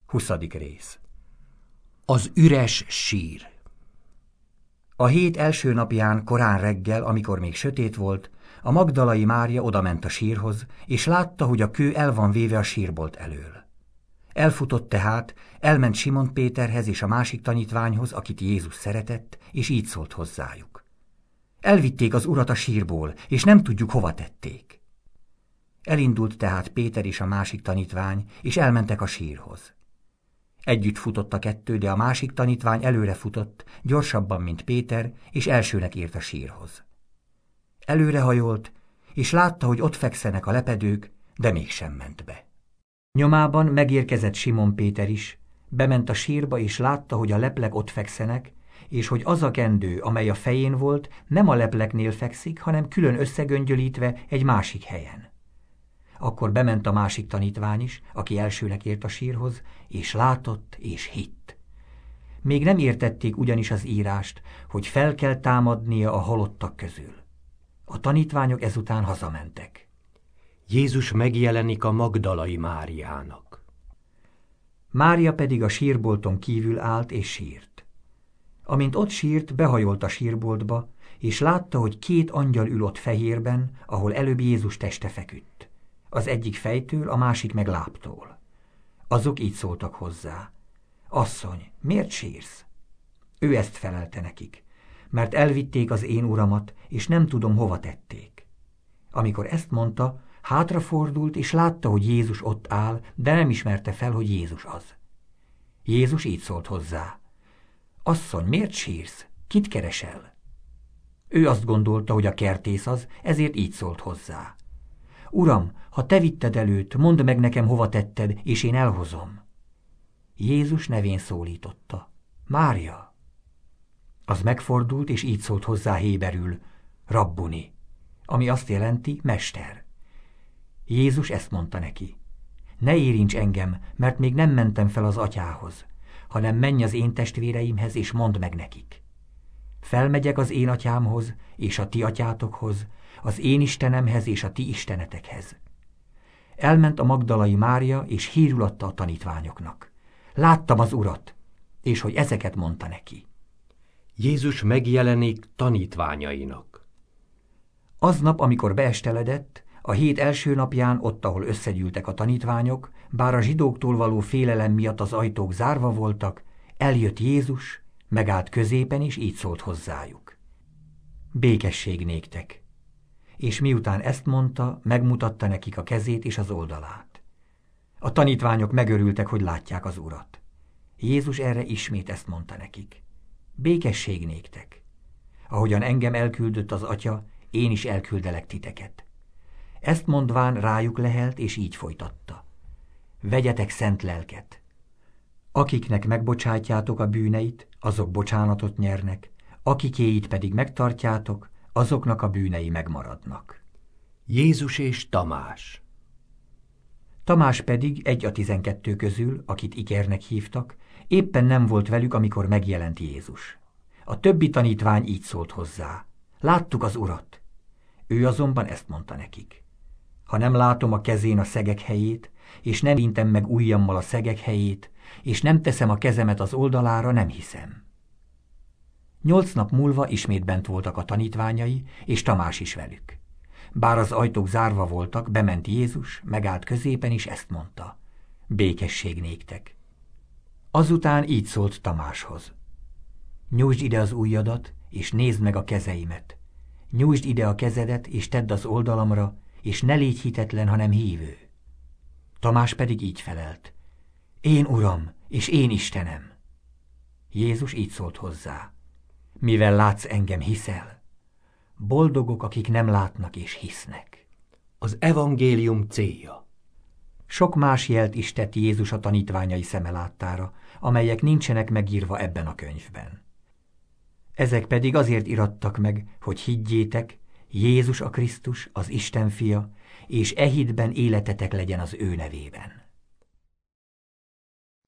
20. rész. Az üres sír. A hét első napján korán reggel, amikor még sötét volt, a Magdalai Mária odament a sírhoz, és látta, hogy a kő el van véve a sírbolt elől. Elfutott tehát, elment Simon Péterhez és a másik tanítványhoz, akit Jézus szeretett, és így szólt hozzájuk. Elvitték az urat a sírból, és nem tudjuk, hova tették. Elindult tehát Péter és a másik tanítvány, és elmentek a sírhoz. Együtt futott a kettő, de a másik tanítvány előre futott, gyorsabban, mint Péter, és elsőnek ért a sírhoz. Előrehajolt, és látta, hogy ott fekszenek a lepedők, de mégsem ment be. Nyomában megérkezett Simon Péter is, bement a sírba, és látta, hogy a leplek ott fekszenek, és hogy az a kendő, amely a fején volt, nem a lepleknél fekszik, hanem külön összegöngyölítve egy másik helyen. Akkor bement a másik tanítvány is, aki elsőnek ért a sírhoz, és látott és hitt. Még nem értették ugyanis az írást, hogy fel kell támadnia a halottak közül. A tanítványok ezután hazamentek. Jézus megjelenik a Magdalai Máriának. Mária pedig a sírbolton kívül állt és sírt. Amint ott sírt, behajolt a sírboltba, és látta, hogy 2 angyal ül ott fehérben, ahol előbb Jézus teste feküdt. Az egyik fejtől, a másik meg lábtól. Azok így szóltak hozzá. Asszony, miért sírsz? Ő ezt felelte nekik, mert elvitték az én uramat, és nem tudom, hova tették. Amikor ezt mondta, hátrafordult, és látta, hogy Jézus ott áll, de nem ismerte fel, hogy Jézus az. Jézus így szólt hozzá. Asszony, miért sírsz? Kit keresel? Ő azt gondolta, hogy a kertész az, ezért így szólt hozzá. Uram, ha te vitted előtt, mondd meg nekem, hova tetted, és én elhozom. Jézus nevén szólította. Mária! Az megfordult, és így szólt hozzá héberül, Rabbuni, ami azt jelenti, mester. Jézus ezt mondta neki. Ne érints engem, mert még nem mentem fel az atyához, hanem menj az én testvéreimhez, és mondd meg nekik. Felmegyek az én atyámhoz, és a ti atyátokhoz, az én Istenemhez és a ti istenetekhez. Elment a Magdalai Mária, és hírül adta a tanítványoknak. Láttam az Urat, és hogy ezeket mondta neki. Jézus megjelenik tanítványainak. Aznap, amikor beesteledett, a hét első napján, ott, ahol összegyűltek a tanítványok, bár a zsidóktól való félelem miatt az ajtók zárva voltak, eljött Jézus, megállt középen, és így szólt hozzájuk. Békesség néktek! És miután ezt mondta, megmutatta nekik a kezét és az oldalát. A tanítványok megörültek, hogy látják az Urat. Jézus erre ismét ezt mondta nekik. Békesség néktek! Ahogyan engem elküldött az Atya, én is elküldelek titeket. Ezt mondván rájuk lehelt, és így folytatta. Vegyetek szent lelket! Akiknek megbocsátjátok a bűneit, azok bocsánatot nyernek, akikéit pedig megtartjátok, azoknak a bűnei megmaradnak. Jézus és Tamás. Tamás pedig egy a 12 közül, akit Ikernek hívtak, éppen nem volt velük, amikor megjelent Jézus. A többi tanítvány így szólt hozzá. Láttuk az Urat. Ő azonban ezt mondta nekik. Ha nem látom a kezén a szegek helyét, és nem intem meg ujjammal a szegek helyét, és nem teszem a kezemet az oldalára, nem hiszem. 8 nap múlva ismét bent voltak a tanítványai, és Tamás is velük. Bár az ajtók zárva voltak, bement Jézus, megállt középen, és ezt mondta. Békesség néktek! Azután így szólt Tamáshoz. Nyújtsd ide az ujjadat, és nézd meg a kezeimet. Nyújtsd ide a kezedet, és tedd az oldalamra, és ne légy hitetlen, hanem hívő. Tamás pedig így felelt. Én Uram, és én Istenem! Jézus így szólt hozzá. Mivel látsz engem, hiszel? Boldogok, akik nem látnak és hisznek. Az evangélium célja. Sok más jelt is tett Jézus a tanítványai szeme láttára, amelyek nincsenek megírva ebben a könyvben. Ezek pedig azért irattak meg, hogy higgyétek, Jézus a Krisztus, az Isten fia, és e hitben életetek legyen az ő nevében.